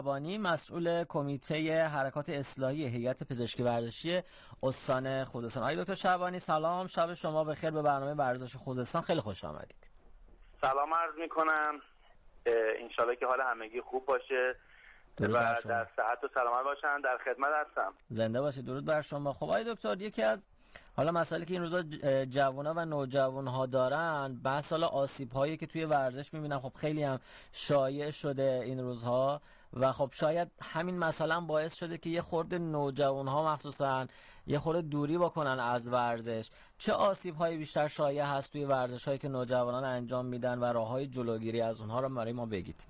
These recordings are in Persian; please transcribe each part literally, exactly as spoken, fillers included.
شعبانی، مسئول کمیته حرکات اصلاحی هیئت پزشکی ورزشی استان خوزستان. آقای دکتر شعبانی سلام، شب شما بخیر. به برنامه ورزش خوزستان خیلی خوش آمدید. سلام عرض میکنم، انشالله که حال همگی خوب باشه و در صحت و سلامت باشن. در خدمت هستم. زنده باشید. درود بر شما. خب آقای دکتر، یکی از حالا مسائلی که این روزا جوونا و نوجوان‌ها دارن بحث حالا آسیب‌هایی که توی ورزش می‌بینم، خب خیلی هم شایع شده این روزها و خب شاید همین مثلا باعث شده که یه خورده نوجوان‌ها مخصوصا یه خورده دوری بکنن از ورزش. چه آسیب‌هایی بیشتر شایع هست توی ورزش‌هایی که نوجوانان انجام میدن و راه‌های جلوگیری از اونها رو برای ما بگید؟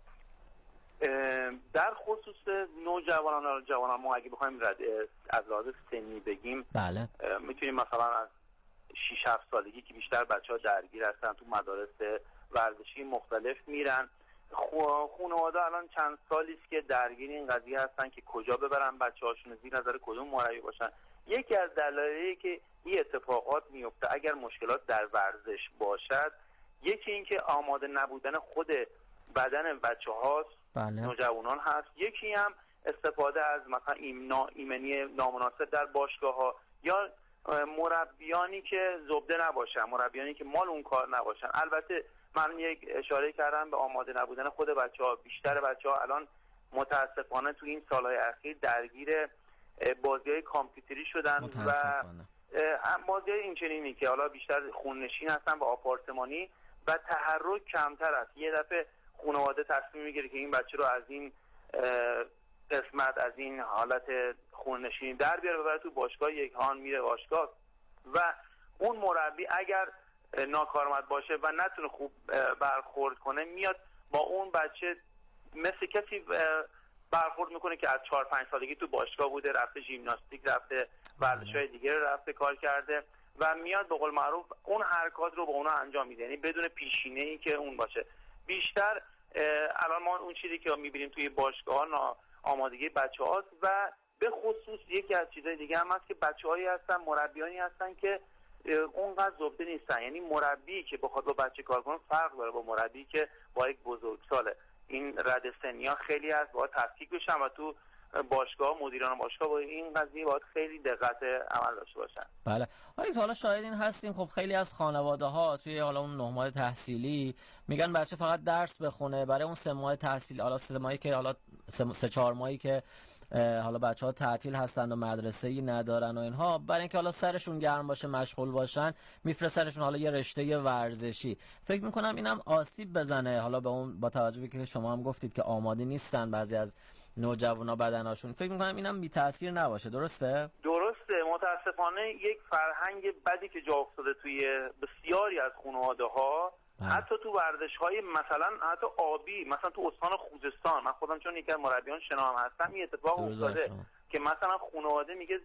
در خصوص نوجوانان جوانان ما اگه بخوایم از لحاظ سنی بگیم، بله میتونیم مثلا از شش هفت سالگی که بیشتر بچه‌ها درگیر هستن تو مدارس ورزشی مختلف میرن. خانواده الان چند سالی است که درگیر این قضیه هستن که کجا ببرن بچه‌هاشون، زیر نظر کدوم مربی باشن. یکی از دلایلی که این اتفاقات میفته اگر مشکلات در ورزش باشد، یکی این که آماده نبودن خود بدن بچه‌هاست، بله. نوجوانان هست. یکی هم استفاده از مثلا ایمنا ایمنی نامناسب در باشگاه‌ها یا مربیانی که زبده نباشن، مربیانی که مال اون کار نباشن. البته من یک اشاره کردم به آماده نبودن خود بچه‌ها. بیشتر بچه‌ها الان متاسفانه تو این سالهای اخیر درگیر بازی‌های کامپیوتری شدن و بازی‌های اینچنینی که حالا بیشتر خوننشین هستن و آپارتمانی و تحرک کمتر است. یه دفعه خانواده تصمیم میگیره که این بچه رو از این قسمت، از این حالت خوننشینی در بیاره ببره تو باشگاه، یک هان میره باشگاه و اون مربی اگر ناکارآمد باشه و نتونه خوب برخورد کنه، میاد با اون بچه مثل کسی برخورد میکنه که از چهار پنج سالگی تو باشگاه بوده، رفته ژیمناستیک، رفته ورزش‌های دیگه رفته کار کرده و میاد به قول معروف اون حرکات رو به اونا انجام میده، یعنی بدون پیشینه‌ای که اون باشه. بیشتر الان ما اون چیزی که میبینیم توی باشگاه‌ها آمادگی بچه‌هاست و به خصوص یکی از چیزهای دیگه هم هست که بچه‌هایی هستن، مربیانی هستن که اونقدر زبده نیستن. یعنی مربی که بخواد با بچه کار کنه فرق داره با مربی که با یک بزرگساله. این رد سنی‌ها خیلی هست، باید تفکیک بشن و تو باشگاه مدیران باشگاه با این قضیه باید خیلی دقت عمل داشته باشن. بله. حالا شاهدین هستیم خب خیلی از خانواده‌ها توی حالا اون نه ماه تحصیلی میگن بچه فقط درس بخونه، برای اون سه ماه تحصیل، حالا سه ماهی که حالا سه, سه چهار ماهی که حالا بچه‌ها تعطیل هستن و مدرسه‌ای ندارن و اینها، برای اینکه حالا سرشون گرم باشه مشغول باشن میفرستنشون حالا یه رشته ورزشی. فکر می‌کنم اینم آسیب بزنه حالا به اون، با توجه به که شما هم گفتید که آماده نیستن بعضی از نوجوانا بدناشون. فکر می‌کنم اینم بی تاثیر نباشه. درسته؟ درسته. متاسفانه یک فرهنگ بدی که جا افتاده توی بسیاری از خانواده‌ها، حتی تو ورزش‌های مثلا حتی آبی، مثلا تو استان خوزستان، من خودم چون یکی از مربیان شنا هم هستم، این اتفاق افتاده که مثلا خانواده میگه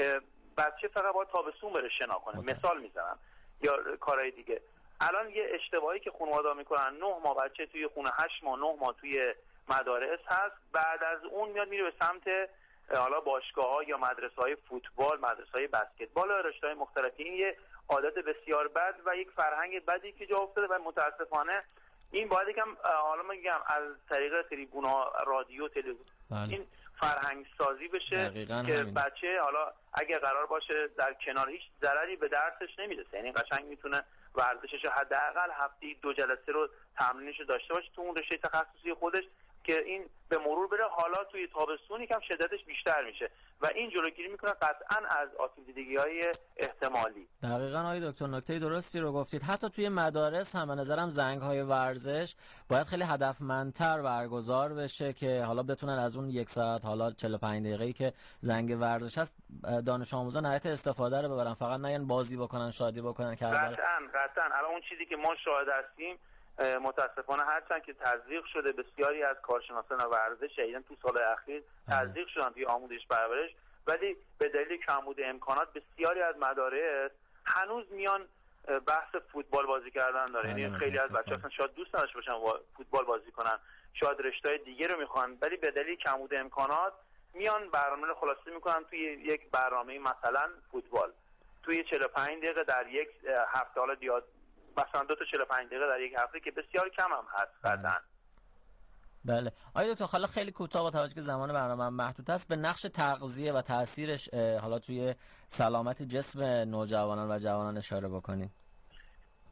بچه فقط باید تابستون بره شنا کنه، مثال میزنم، یا کارهای دیگه. الان یه اشتباهی که خانواده میکنن، نه ماه بچه توی خونه، هشت ماه نه ماه توی مدارس هست، بعد از اون میاد میره به سمت حالا باشگاه‌ها یا مدرسه‌های فوتبال، مدرسه‌های بسکتبال و رشته‌های مختلفی. این یه عادت بسیار بد و یک فرهنگ بدی که جا افتاده و متاسفانه این باید یکم حالا میگم از طریق تریبون‌ها، رادیو، تلویزیون این فرهنگ سازی بشه که همین. بچه حالا اگه قرار باشه در کنار هیچ ضرری به درسش نمیرسه، یعنی قشنگ میتونه ورزشش حداقل هفته دو جلسه رو تمرینش داشته باشه تو اون رشته تخصصی خودش که این به مرور بره. حالا توی تابستون یکم شدتش بیشتر میشه و این جلوگیری میکنه قطعا از آسیب دیدگی‌های احتمالی. دقیقاً آقای دکتر نکته درستی رو گفتید. حتی توی مدارس هم به نظرم زنگ‌های ورزش باید خیلی هدفمندتر برگزار بشه که حالا بتونن از اون یک ساعت حالا چهل و پنج دقیقه‌ای که زنگ ورزش هست دانش آموزان نهایت استفاده رو ببرن، فقط نه یعنی بازی بکنن، شادی بکنن. که قطعاً قطعاً الان اون چیزی که ما شاهد هستیم متاسفانه هرچند که تزریق شده، بسیاری از کارشناسان ورزش شدیداً تو سال اخیر تزریق شدن توی آموزش پرورش، ولی به دلیل کمبود امکانات بسیاری از مدارس هنوز میان بحث فوتبال بازی کردن داره. یعنی خیلی از بچه‌ها اصلا شاید دوست نداشته باشن فوتبال بازی کنن، شاید رشته‌های دیگه رو میخوان، ولی به دلیل کمبود امکانات میان برنامه رو خلاصه میکنن توی یک برنامه مثلا فوتبال توی چهل و پنج دقیقه در یک هفته، حالا دیاد مثلا دو تا چهل و پنج دقیقه در یک هفته که بسیار کم هم هست قطعا. بله آیا دکتر حالا خیلی کوتاه با توجه که زمان برنامه محدود است به نقش تغذیه و تاثیرش حالا توی سلامت جسم نوجوانان و جوانان اشاره بکنید؟